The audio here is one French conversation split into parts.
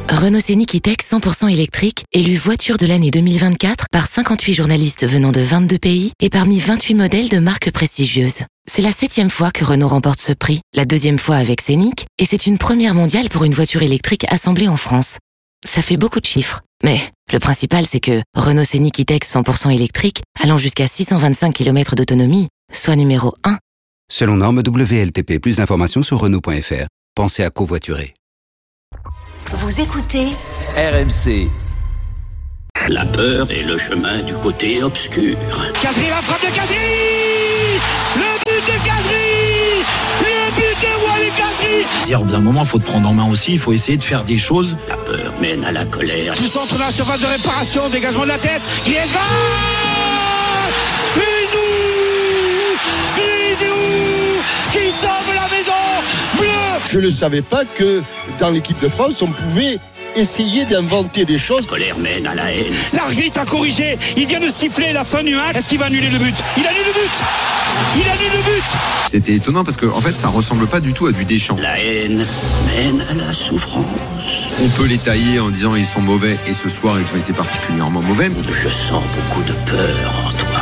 Renault Scénic E-Tech 100% électrique, élu voiture de l'année 2024 par 58 journalistes venant de 22 pays et parmi 28 modèles de marques prestigieuses. C'est la 7e fois que Renault remporte ce prix, la 2e fois avec Scénic, et c'est une première mondiale pour une voiture électrique assemblée en France. Ça fait beaucoup de chiffres, mais le principal c'est que Renault Scénic E-Tech 100% électrique, allant jusqu'à 625 km d'autonomie, soit numéro 1. Selon norme WLTP, plus d'informations sur Renault.fr. Pensez à covoiturer. Vous écoutez RMC. La peur est le chemin du côté obscur. Kazri, la frappe de Kazri. Le but de Kazri. Le but de Wally Kazri. Au bout d'un moment, il faut te prendre en main aussi, il faut essayer de faire des choses. La peur mène à la colère. Le centre de la surface de réparation, dégagement de la tête. Griezmann. Grisou qui sauve la maison bleue. Je ne savais pas que dans l'équipe de France, on pouvait essayer d'inventer des choses. La colère mène à la haine. L'arbitre a corrigé. Il vient de siffler la fin du match. Est-ce qu'il va annuler le but ? Il annule le but. Il annule le but. C'était étonnant parce qu'en fait, ça ressemble pas du tout à du Deschamps. La haine mène à la souffrance. On peut les tailler en disant ils sont mauvais et ce soir ils ont été particulièrement mauvais. Je sens beaucoup de peur en toi.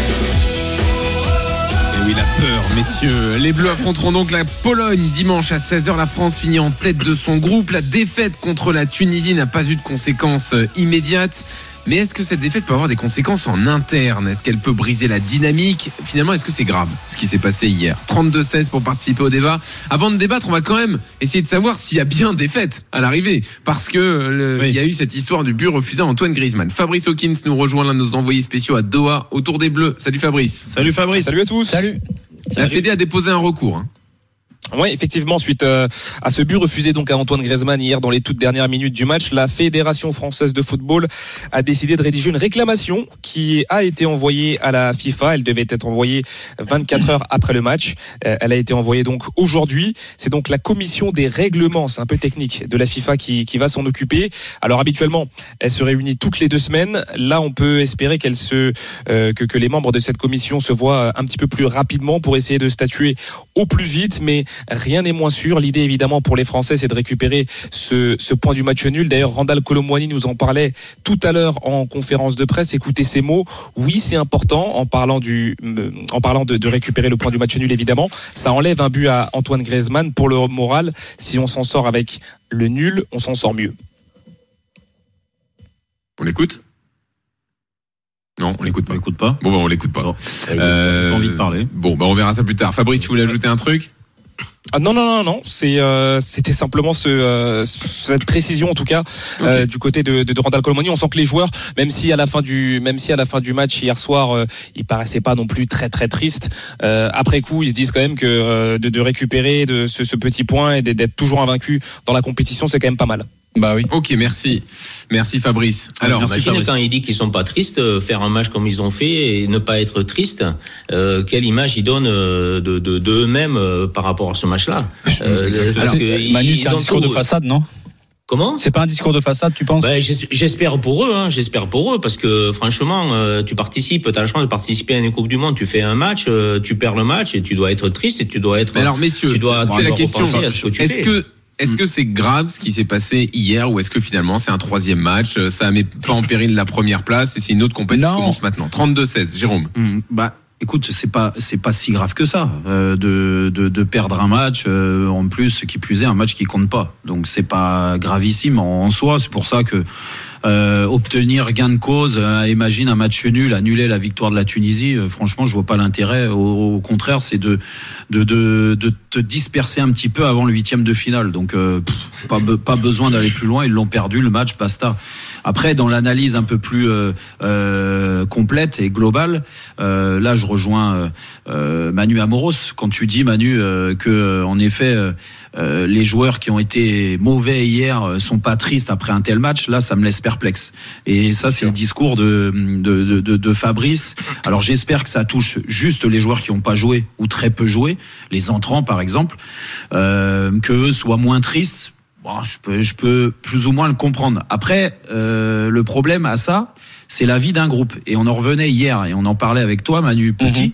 Oui, la peur, messieurs. Les Bleus affronteront donc la Pologne dimanche à 16h. La France finit en tête de son groupe. La défaite contre la Tunisie n'a pas eu de conséquences immédiates. Mais est-ce que cette défaite peut avoir des conséquences en interne ? Est-ce qu'elle peut briser la dynamique ? Finalement, est-ce que c'est grave ce qui s'est passé hier ? 32-16 pour participer au débat. Avant de débattre, on va quand même essayer de savoir s'il y a bien défaite à l'arrivée. Parce que il y a eu cette histoire du but refusé à Antoine Griezmann. Fabrice Hawkins nous rejoint, l'un de nos envoyés spéciaux à Doha, autour des Bleus. Salut Fabrice. Salut Fabrice. Salut à tous. Salut. La Fédé a déposé un recours. Oui, effectivement, suite à ce but refusé donc à Antoine Griezmann hier dans les toutes dernières minutes du match, la Fédération française de football a décidé de rédiger une réclamation qui a été envoyée à la FIFA. Elle devait être envoyée 24 heures après le match. Elle a été envoyée donc aujourd'hui. C'est donc la commission des règlements, c'est un peu technique, de la FIFA qui va s'en occuper. Alors habituellement, elle se réunit toutes les 2 semaines. Là, on peut espérer que les membres de cette commission se voient un petit peu plus rapidement pour essayer de statuer au plus vite, mais rien n'est moins sûr. L'idée évidemment pour les Français, c'est de récupérer ce point du match nul. D'ailleurs, Randal Colomwani nous en parlait tout à l'heure en conférence de presse. Écoutez ces mots. Oui, c'est important en parlant de récupérer le point du match nul évidemment. Ça enlève un but à Antoine Griezmann. Pour le moral, si on s'en sort avec le nul, on s'en sort mieux. On l'écoute ? Non, on l'écoute pas. On l'écoute pas. Bon, on l'écoute pas. J'ai pas envie de parler. Bon, on verra ça plus tard. Fabrice, tu voulais ajouter un truc ? Ah non. C'était simplement cette précision en tout cas du côté de Randal Colomwani. On sent que les joueurs, même si à la fin du match hier soir, ils paraissaient pas non plus très très tristes. Après coup, ils se disent quand même que de récupérer ce petit point et d'être toujours invaincu dans la compétition, c'est quand même pas mal. Bah oui. Ok, merci Fabrice. Alors, imagine quand il dit qu'ils sont pas tristes, faire un match comme ils ont fait et ne pas être tristes. Quelle image ils donnent de eux-mêmes par rapport à ce match-là. Manu, c'est un discours de façade, non ? Comment ? C'est pas un discours de façade, tu penses ? J'espère pour eux, parce que franchement, tu participes, t'as la chance de participer à une Coupe du Monde, tu fais un match, tu perds le match et tu dois être triste et tu dois être. Mais alors, messieurs, c'est la question. Est-ce que c'est grave ce qui s'est passé hier ou est-ce que finalement c'est un 3e match, ça met pas en péril la première place et c'est une autre compétition qui commence maintenant. 32-16, Jérôme. Écoute, c'est pas si grave que ça de perdre un match, en plus qui plus est un match qui compte pas. Donc c'est pas gravissime en soi, c'est pour ça que obtenir gain de cause, imagine un match nul, annuler la victoire de la Tunisie, franchement je vois pas l'intérêt. Au contraire, c'est de te disperser un petit peu avant le 8e de finale. Donc pas besoin d'aller plus loin, ils l'ont perdu le match, basta. Après, dans l'analyse un peu plus complète et globale, là je rejoins Manu Amoros quand tu dis, Manu, que en effet les joueurs qui ont été mauvais hier sont pas tristes après un tel match. Là, ça me laisse perplexe. Et ça, c'est le discours de Fabrice. Alors, j'espère que ça touche juste les joueurs qui n'ont pas joué ou très peu joué, les entrants par exemple, qu'eux soient moins tristes. Bon, je peux plus ou moins le comprendre. Après, le problème à ça, c'est la vie d'un groupe. Et on en revenait hier, et on en parlait avec toi, Manu Petit,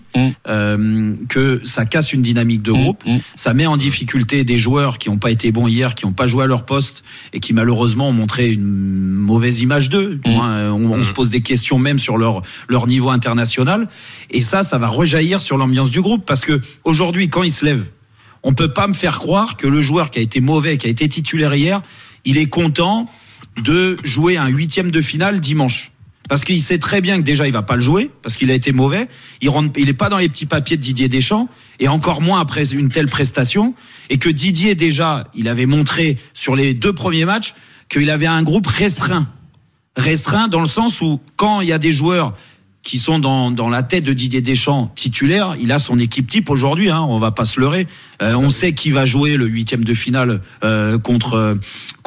que ça casse une dynamique de groupe. Ça met en difficulté des joueurs qui n'ont pas été bons hier, qui n'ont pas joué à leur poste, et qui malheureusement ont montré une mauvaise image d'eux. On se pose des questions même sur leur niveau international. Et ça va rejaillir sur l'ambiance du groupe. Parce que aujourd'hui, quand ils se lèvent, on peut pas me faire croire que le joueur qui a été mauvais, qui a été titulaire hier, il est content de jouer un 8e de finale dimanche. Parce qu'il sait très bien que déjà il va pas le jouer, parce qu'il a été mauvais. Il est pas dans les petits papiers de Didier Deschamps, et encore moins après une telle prestation. Et que Didier déjà, il avait montré sur les 2 premiers matchs qu'il avait un groupe restreint dans le sens où quand il y a des joueurs qui sont dans la tête de Didier Deschamps titulaire, il a son équipe type aujourd'hui, on va pas se leurrer. On sait qui va jouer le 8e de finale contre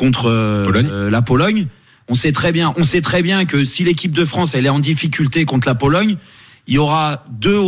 la Pologne. On sait très bien que si l'équipe de France elle est en difficulté contre la Pologne, il y aura 2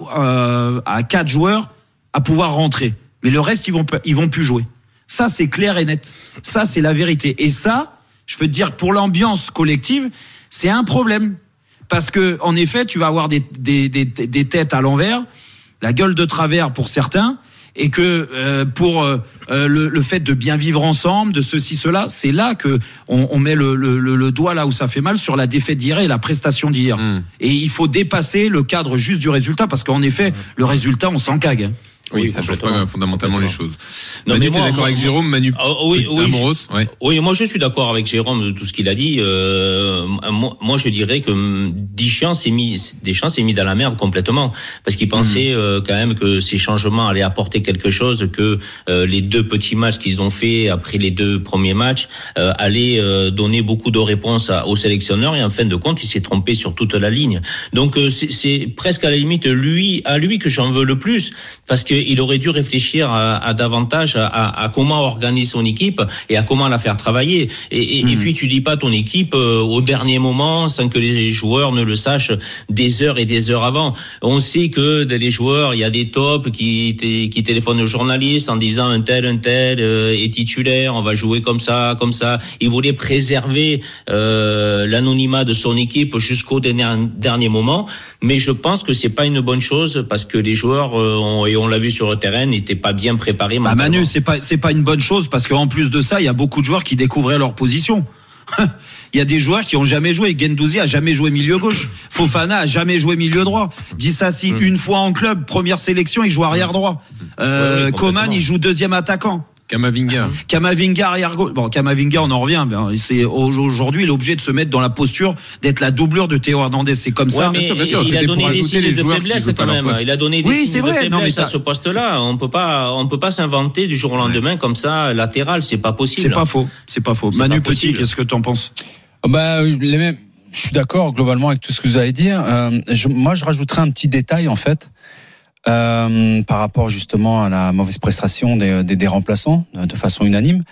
à 4 joueurs à pouvoir rentrer. Mais le reste ils vont plus jouer. Ça c'est clair et net. Ça c'est la vérité. Et ça, je peux te dire pour l'ambiance collective, c'est un problème. Parce que, en effet, tu vas avoir des têtes à l'envers, la gueule de travers pour certains, et que pour le fait de bien vivre ensemble, de ceci, cela, c'est là que on met le doigt là où ça fait mal sur la défaite d'hier et la prestation d'hier. Et il faut dépasser le cadre juste du résultat, parce qu'en effet, le résultat, on s'en cague. Oui, ça change pas fondamentalement les choses. Non, Manu, mais t'es d'accord avec Jérôme? Manu, oui, moi je suis d'accord avec Jérôme de tout ce qu'il a dit. Moi je dirais que Deschamps s'est mis dans la merde complètement, parce qu'il pensait quand même que ces changements allaient apporter quelque chose, que les 2 petits matchs qu'ils ont fait après les 2 premiers matchs allaient donner beaucoup de réponses au sélectionneur, et en fin de compte il s'est trompé sur toute la ligne. Donc c'est presque à la limite à lui que j'en veux le plus, parce que il aurait dû réfléchir à davantage à comment organiser son équipe et à comment la faire travailler. Et puis tu dis pas ton équipe au dernier moment sans que les joueurs ne le sachent des heures et des heures avant. On sait que les joueurs, il y a des tops qui téléphonent aux journalistes en disant un tel est titulaire, on va jouer comme ça. Il voulait préserver l'anonymat de son équipe jusqu'au dernier moment, mais je pense que c'est pas une bonne chose, parce que les joueurs et on l'a vu sur le terrain, n'étaient pas bien préparés. Manu, c'est pas une bonne chose, parce qu'en plus de ça, il y a beaucoup de joueurs qui découvraient leur position. Il y a des joueurs qui ont jamais joué. Guendouzi a jamais joué milieu gauche. Fofana a jamais joué milieu droit. Dissassi, une fois en club, première sélection, il joue arrière droit. Coman, il joue 2e attaquant. Camavinga arrière gauche. Bon, Camavinga, on en revient. C'est aujourd'hui l'objet de se mettre dans la posture d'être la doublure de Théo Hernandez. C'est comme ça. Mais il a donné des signes de faiblesse quand même. Il a donné des signes de faiblesse à ce poste-là. On peut pas s'inventer du jour au lendemain comme ça, latéral. C'est pas possible. C'est pas faux. Manu Petit, qu'est-ce que t'en penses? Je suis d'accord globalement avec tout ce que vous avez dit. Moi, je rajouterais un petit détail en fait. Par rapport justement à la mauvaise prestation des remplaçants de façon unanime.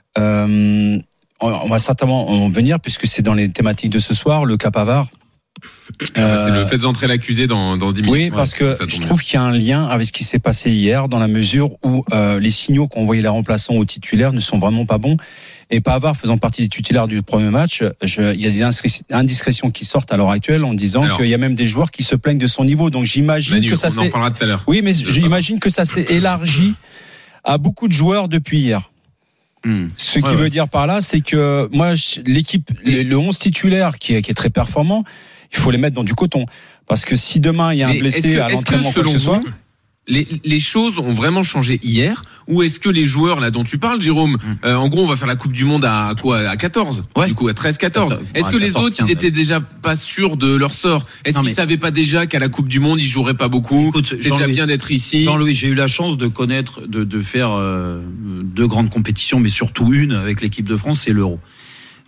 On va certainement en venir, puisque c'est dans les thématiques de ce soir, le cas Pavard. C'est le fait d'entrer l'accusé dans 10 minutes. Oui, parce que je trouve qu'il y a un lien avec ce qui s'est passé hier, dans la mesure où les signaux qu'ont envoyés les remplaçants aux titulaires ne sont vraiment pas bons. Et Pavard faisant partie des titulaires du premier match, il y a des indiscrétions qui sortent à l'heure actuelle en disant qu'il y a même des joueurs qui se plaignent de son niveau. Donc j'imagine que ça on en parlera tout à l'heure. Oui, mais j'imagine que ça s'est élargi à beaucoup de joueurs depuis hier. Ce qui veut dire par là, c'est que moi, l'équipe, le 11 titulaire qui est très performant, il faut les mettre dans du coton. Parce que si demain il y a un blessé à l'entraînement, quoi que ce soit. Les choses ont vraiment changé hier, ou est-ce que les joueurs là dont tu parles, Jérôme, en gros on va faire la Coupe du Monde à 14, du coup à 13-14. Est-ce que les autres ils étaient déjà pas sûrs de leur sort? Est-ce qu'ils savaient pas déjà qu'à la Coupe du Monde ils joueraient pas beaucoup? C'est déjà bien d'être ici. Jean-Louis, j'ai eu la chance de connaître, de faire 2 grandes compétitions, mais surtout une avec l'équipe de France, c'est l'Euro.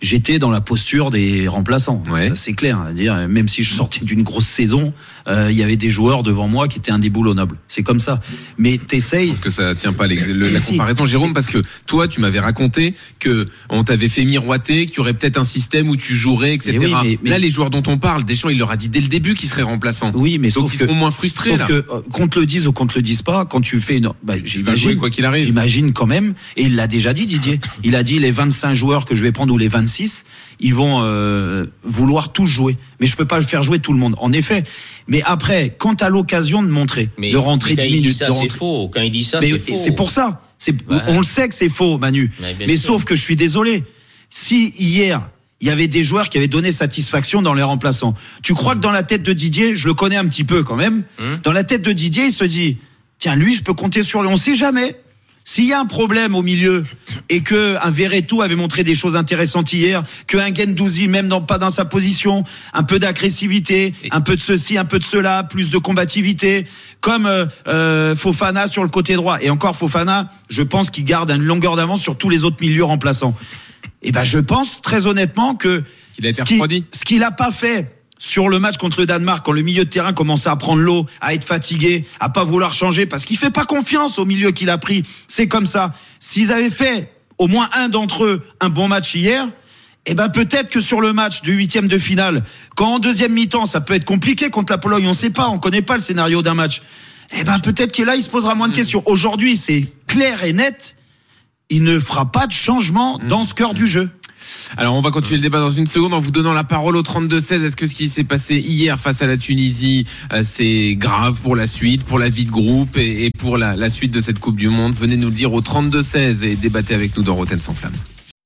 j'étais dans la posture des remplaçants. Ouais. Ça c'est clair. C'est-à-dire, même si je sortais d'une grosse saison, il y avait des joueurs devant moi qui étaient indéboulonnables. C'est comme ça. Mais t'essayes. Je trouve que ça tient pas la comparaison, Jérôme, parce que toi, tu m'avais raconté que on t'avait fait miroiter qu'il y aurait peut-être un système où tu jouerais, etc. Mais là, les joueurs dont on parle, Deschamps, il leur a dit dès le début qu'ils seraient remplaçants. Oui, mais donc ils seront moins frustrés. Sauf là. que qu'on te le dise ou qu'on te le dise pas, quand tu fais j'imagine quoi qu'il arrive. J'imagine quand même, et il l'a déjà dit, Didier. Il a dit les 25 joueurs que je vais prendre ou les 26, ils vont vouloir tous jouer. Mais je peux pas faire jouer tout le monde. En effet. Mais après, quand t'as l'occasion de montrer, de rentrer 10 minutes, ça, c'est faux. Quand il dit ça, mais c'est faux. c'est pour ça. On le sait que c'est faux, Manu. Mais sauf que je suis désolé. Si hier il y avait des joueurs qui avaient donné satisfaction dans les remplaçants. Tu crois que dans la tête de Didier, je le connais un petit peu quand même, dans la tête de Didier, il se dit, tiens, lui, je peux compter sur lui. On sait jamais. S'il y a un problème au milieu et que un Verretou avait montré des choses intéressantes hier, que un Guendouzi, même pas dans sa position, un peu d'agressivité, un peu de ceci, un peu de cela, plus de combativité, comme Fofana sur le côté droit. Et encore Fofana, je pense qu'il garde une longueur d'avance sur tous les autres milieux remplaçants. Et ben je pense très honnêtement que qu'il a été refroidi. Ce qu'il a pas fait sur le match contre le Danemark, quand le milieu de terrain commençait à prendre l'eau, à être fatigué, à pas vouloir changer, parce qu'il fait pas confiance au milieu qu'il a pris. C'est comme ça. S'ils avaient fait au moins un d'entre eux un bon match hier, eh ben peut-être que sur le match du 8e de finale, quand en deuxième mi-temps ça peut être compliqué contre la Pologne, on sait pas, on connaît pas le scénario d'un match. Eh ben peut-être que là il se posera moins de questions. Aujourd'hui c'est clair et net. Il ne fera pas de changement dans ce cœur du jeu. Alors on va continuer le débat dans une seconde en vous donnant la parole au 32-16. Est-ce que ce qui s'est passé hier face à la Tunisie, c'est grave pour la suite, pour la vie de groupe et pour la suite de cette Coupe du Monde? Venez nous le dire au 32-16 et débattez avec nous dans Rotten sans flamme.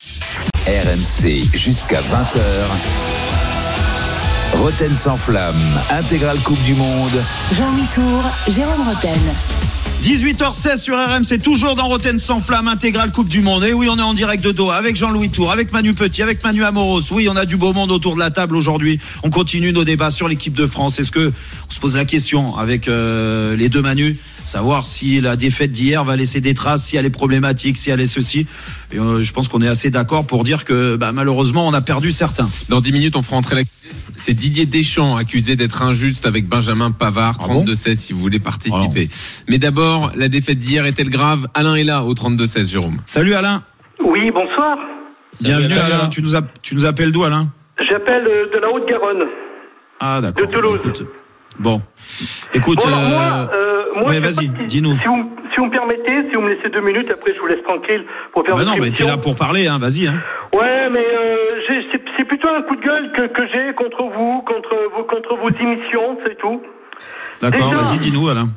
RMC jusqu'à 20h. Rotten sans flamme, intégrale Coupe du Monde. Jean-Louis Tour, Jérôme Rotten. 18h16 sur RMC, toujours dans Rotten sans flamme, intégrale Coupe du Monde. Et oui, on est en direct de Doha avec Jean-Louis Tour, avec Manu Petit, avec Manu Amoros. Oui, on a du beau monde autour de la table aujourd'hui. On continue nos débats sur l'équipe de France. Est-ce que on se pose la question avec les deux Manu, savoir si la défaite d'hier va laisser des traces, si elle est problématique, si elle est ceci. Et je pense qu'on est assez d'accord pour dire que malheureusement, on a perdu certains. Dans 10 minutes, on fera entrer c'est Didier Deschamps accusé d'être injuste avec Benjamin Pavard, 32-16 si vous voulez participer. Mais d'abord, la défaite d'hier est-elle grave? Alain est là au 32-16, Jérôme. Salut Alain. Oui, bonsoir. Bienvenue Alain. Tu nous appelles d'où, Alain? J'appelle de la Haute-Garonne. Ah d'accord. De Toulouse. Écoute, moi, ouais, vas-y, dis-nous. Si vous me permettez, si vous me laissez 2 minutes, après je vous laisse tranquille pour faire votre émission. T'es là pour parler, hein, vas-y. Hein. Ouais, mais c'est plutôt un coup de gueule que j'ai contre vous, contre vos émissions, c'est tout. D'accord, vas-y, dis-nous, Alain.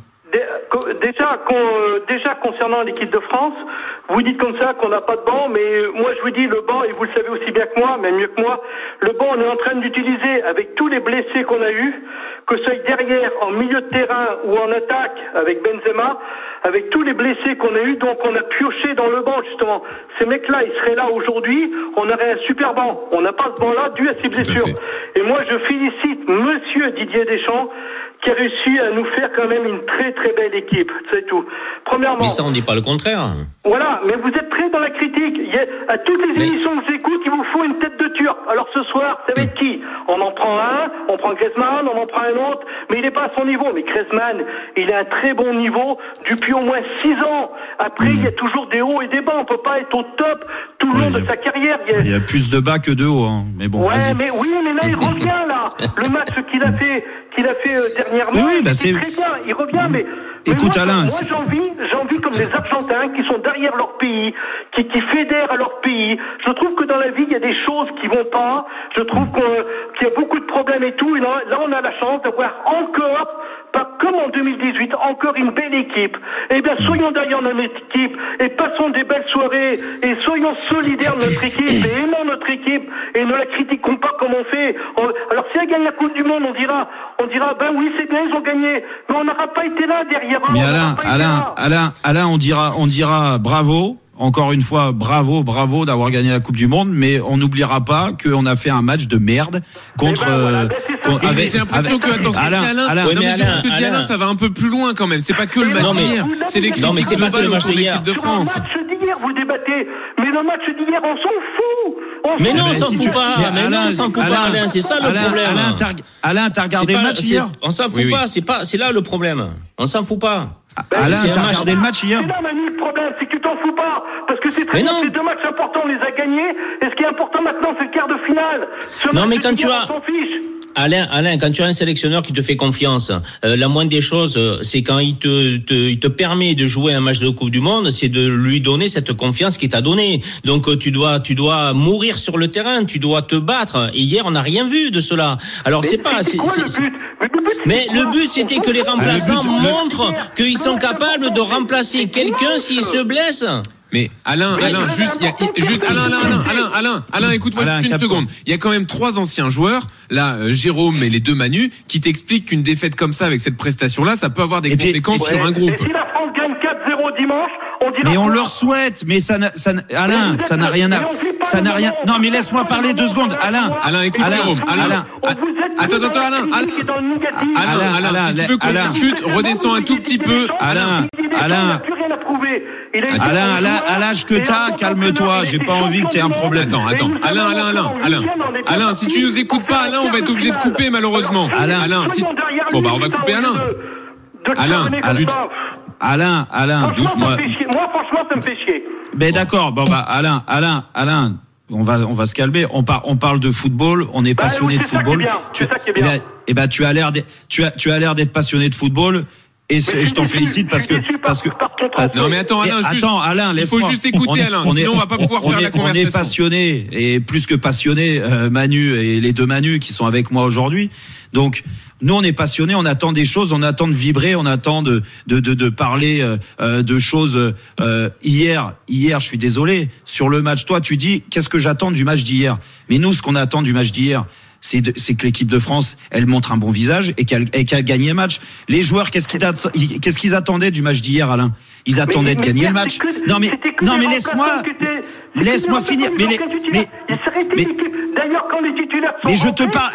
Déjà concernant l'équipe de France, vous dites comme ça qu'on n'a pas de banc, mais moi je vous dis le banc, et vous le savez aussi bien que moi, même mieux que moi, le banc on est en train d'utiliser avec tous les blessés qu'on a eus, que ce soit derrière, en milieu de terrain ou en attaque avec Benzema, avec tous les blessés qu'on a eus, donc on a pioché dans le banc justement. Ces mecs-là, ils seraient là aujourd'hui, on aurait un super banc. On n'a pas ce banc-là dû à ces blessures. Et moi je félicite Monsieur Didier Deschamps qui a réussi à nous faire quand même une très très belle équipe, c'est tout. Premièrement. Mais ça, on dit pas le contraire. Voilà, mais vous êtes très dans la critique. À toutes les émissions que j'écoute, il vous faut une tête de turc. Alors ce soir, ça va être qui? On en prend un, on prend Griezmann, on en prend un autre, mais il n'est pas à son niveau. Mais Griezmann, il a un très bon niveau depuis au moins 6 ans. Après, il y a toujours des hauts et des bas. On peut pas être au top tout le long de sa carrière. Il y a plus de bas que de hauts, hein. Mais bon. Ouais, mais là, il revient là. Le match qu'il a fait dernièrement, c'est très bien. Il revient, mais écoute, moi, Alain, moi j'en vis comme les Argentins qui sont derrière leur pays, qui fédèrent à leur pays. Je trouve que dans la vie, il y a des choses qui vont pas. Je trouve qu'il y a beaucoup de problèmes et tout. Et là, on a la chance d'avoir encore, pas comme en 2018, encore une belle équipe. Eh bien, soyons derrière notre équipe et passons des belles soirées et soyons solidaires de notre équipe et aimons notre équipe et ne la critiquons pas comme on fait. Alors, si elle gagne la Coupe du Monde, on dira, ben oui, c'est bien, ils ont gagné. Mais on n'aura pas été là derrière eux. Mais Alain, on dira bravo. Encore une fois, bravo d'avoir gagné la Coupe du Monde, mais on n'oubliera pas qu'on a fait un match de merde contre. J'ai l'impression que Alain, ça va un peu plus loin quand même. C'est pas que le match d'hier, c'est les critiques globales autour de l'équipe de France. Sur le match d'hier, vous débattez, mais le match d'hier, on s'en fout. Mais non, on s'en fout pas. Mais non, on s'en fout pas, Alain. C'est ça le problème. Alain, t'as regardé le match hier? On s'en fout pas. C'est là le problème. On s'en fout pas. Alain, t'as regardé le match hier? C'est là, Manu, le problème, c'est que tu t'en fous pas. Parce que c'est très bien, ces deux matchs importants, on les a gagnés. Et ce qui est important maintenant, c'est le quart de finale. Non, mais quand tu as... Alain, quand tu as un sélectionneur qui te fait confiance, la moindre des choses, c'est quand il te permet de jouer un match de Coupe du Monde, c'est de lui donner cette confiance qu'il t'a donnée. Donc tu dois mourir sur le terrain, tu dois te battre. Et hier, on n'a rien vu de cela. Alors mais le but, c'était que les remplaçants montrent qu'ils sont capables de remplacer quelqu'un s'il se blesse. Mais Alain, écoute-moi juste une seconde. Il y a quand même 3 anciens joueurs, là, Jérôme et les 2 Manu, qui t'expliquent qu'une défaite comme ça, avec cette prestation-là, ça peut avoir des conséquences sur un groupe. Et si la France gagne 4-0 dimanche, on dira... Mais on leur souhaite, mais Alain, ça n'a rien à... Non, mais laisse-moi parler 2 secondes. Alain, écoute Jérôme. Attends, Alain, si tu veux qu'on discute, redescends un tout petit peu. Alain, à l'âge que t'as, calme-toi, j'ai pas envie que t'aies un problème. Attends, Alain, si tu nous écoutes pas, Alain, on va être obligé de couper malheureusement. Bon bah on va couper Alain, doucement. Moi franchement ça me fait chier. Mais d'accord, bon bah Alain, on va se calmer. On parle de football, on est passionné de football. Tu as l'air d'être passionné de football. Et je t'en félicite parce que non mais attends Alain, il faut juste écouter Alain, sinon on va pas pouvoir faire la conversation. On est passionné et plus que passionné, Manu et les 2 Manu qui sont avec moi aujourd'hui. Donc nous on est passionnés, on attend des choses, on attend de vibrer, on attend de parler de choses. Hier, je suis désolé sur le match. Toi tu dis qu'est-ce que j'attends du match d'hier? Mais nous ce qu'on attend du match d'hier, c'est que l'équipe de France, elle montre un bon visage et qu'elle gagne le match. Les joueurs, qu'est-ce qu'ils attendaient du match d'hier, Alain? Ils attendaient de gagner le match. Non mais laisse-moi finir. D'ailleurs, quand les titulaires sont mais je te parle,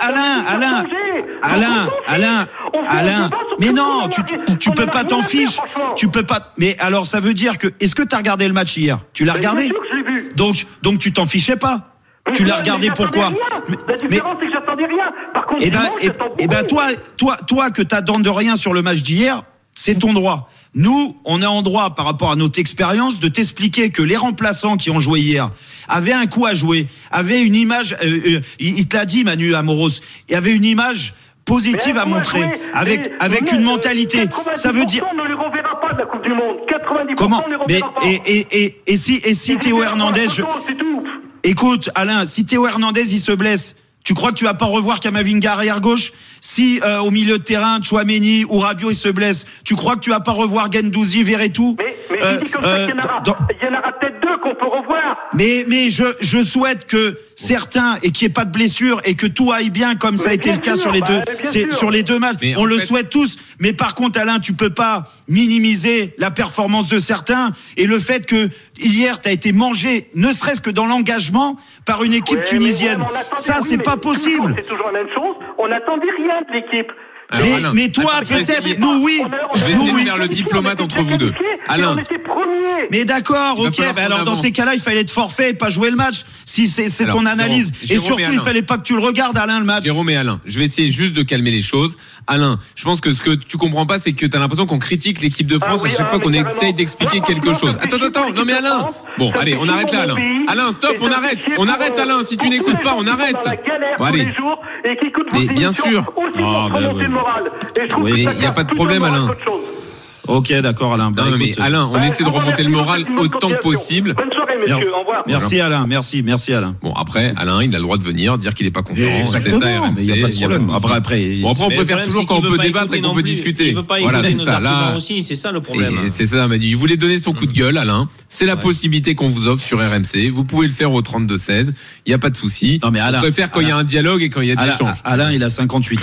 Alain. Mais non, tu peux pas t'en fiche. Tu peux pas. Mais alors, ça veut dire que, est-ce que t'as regardé le match hier? Tu l'as regardé? Bien sûr que je l'ai vu. Donc tu t'en fichais pas. Tu l'as regardé pourquoi? La différence, c'est que j'attendais rien. Par contre, toi que t'attends de rien sur le match d'hier, c'est ton droit. Nous, on est en droit, par rapport à notre expérience, de t'expliquer que les remplaçants qui ont joué hier avaient un coup à jouer, avaient une image, il te l'a dit, Manu Amoros, il y avait une image positive à montrer, avec une mentalité. Ça veut dire... On ne les reverra pas de la Coupe du Monde. 90%, comment? on les reverra pas. Et si Théo Hernandez... Écoute, Alain, si Théo Hernandez, il se blesse, tu crois que tu vas pas revoir Kamavinga arrière gauche? Si au milieu de terrain, Tchouaméni ou Rabiot, il se blesse, tu crois que tu vas pas revoir Guendouzi, Verretou? Mais il dit comme ça qu'il y en aura peut-être 2 qu'on peut revoir. Mais je souhaite que certains, et qu'il n'y ait pas de blessure, et que tout aille bien, comme ça a été le cas sur les 2 matchs. Mais on le souhaite tous. Mais par contre, Alain, tu peux pas minimiser la performance de certains, et le fait que hier, t'as été mangé, ne serait-ce que dans l'engagement, par une équipe tunisienne. Ça, c'est pas possible. C'est toujours la même chose. On n'attendait rien de l'équipe. Alors, mais toi, peut-être, nous, oui. Je vais essayer de faire le diplomate entre vous deux. Alain. Mais d'accord, ok. Alors, dans ces cas-là, il fallait être forfait et pas jouer le match. Si c'est ton analyse. Et surtout, il fallait pas que tu le regardes, Alain, le match. Jérôme et Alain, je vais essayer juste de calmer les choses. Alain, je pense que ce que tu comprends pas, c'est que t'as l'impression qu'on critique l'équipe de France à chaque fois qu'on essaye d'expliquer quelque chose. Attends. Non, mais Alain. Bon, allez, on arrête là, Alain. Alain, stop, on arrête. On arrête, Alain. Si tu n'écoutes pas, on arrête. Bon, allez. Mais bien sûr. Oui, il n'y a pas de problème, Alain. Ok, d'accord, Alain. Non, mais Alain, on essaie de remonter le moral autant que possible. Bonne soirée, messieurs. Au revoir. Merci, Alain. Merci, Alain. Bon, après, Alain, il a le droit de venir dire qu'il n'est pas content. Exactement. C'est ça, RMC. Il n'y a pas de problème. Après, on préfère toujours quand on peut débattre et qu'on peut discuter. Voilà, c'est ça. Là aussi, c'est ça le problème. C'est ça, Manu. Il voulait donner son coup de gueule, Alain. C'est la possibilité qu'on vous offre sur RMC. Vous pouvez le faire au 32-16. Il n'y a pas de souci. Non, mais Alain. On préfère quand il y a un dialogue et quand il y a des échanges. Alain, il a 58 ans.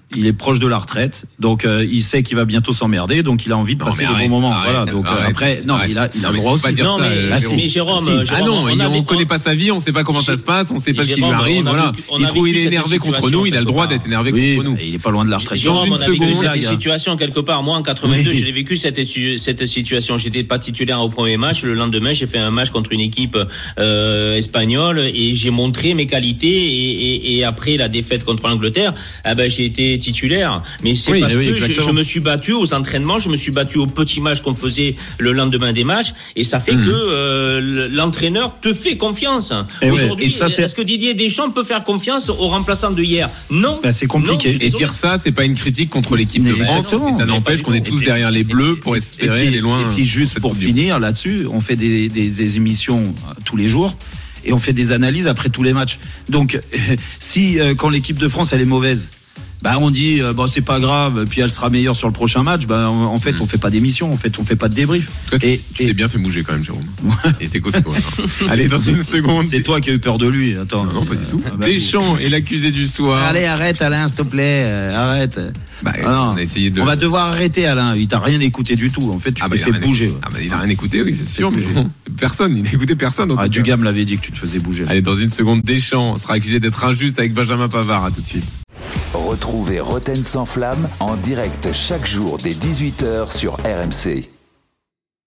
il est proche de la retraite, donc il sait qu'il va bientôt s'emmerder, donc il a envie de passer des bons moments. Voilà. Donc après, non, il a le droit aussi. Non, mais Jérôme, on connaît pas sa vie, on sait pas comment ça se passe, on sait pas ce qui lui arrive. Voilà. Il est énervé contre nous, il a le droit d'être énervé contre nous. Il est pas loin de la retraite. Jérôme, on a vécu cette situation quelque part. Moi, en 82, j'ai vécu cette situation. J'étais pas titulaire au premier match. Le lendemain, j'ai fait un match contre une équipe espagnole et j'ai montré mes qualités. Et après la défaite contre l'Angleterre, j'ai été titulaire. Mais c'est parce que je me suis battu aux entraînements, je me suis battu aux petits matchs qu'on faisait le lendemain des matchs, et ça fait que l'entraîneur te fait confiance. Aujourd'hui, est-ce que Didier Deschamps peut faire confiance aux remplaçants de hier? Non. C'est compliqué. Et dire ça, c'est pas une critique contre l'équipe de France. Et ça n'empêche qu'on est tous derrière les Bleus pour espérer aller loin. Et puis juste pour finir là-dessus, on fait des émissions tous les jours. Et on fait des analyses après tous les matchs. Donc, si quand l'équipe de France elle est mauvaise, on dit c'est pas grave, puis elle sera meilleure sur le prochain match. En fait, on fait pas d'émission, on fait pas de débrief. Toi, tu t'es bien fait bouger quand même, Jérôme. Et t'es costaud. Allez, dans une seconde. C'est toi qui as eu peur de lui. Attends. Non, pas du tout. Deschamps est l'accusé du soir. Allez, arrête, Alain, s'il te plaît. Arrête. On a essayé de. On va devoir arrêter, Alain. Il t'a rien écouté du tout. En fait, tu t'es fait bouger. Il a rien écouté, oui, c'est sûr. Mais personne. Il a écouté personne. Dugas me l'avait dit que tu te faisais bouger. Allez, dans une seconde, Deschamps sera accusé d'être injuste avec Benjamin Pavard. À tout de suite. Retrouvez Roten sans flamme en direct chaque jour dès 18h sur RMC.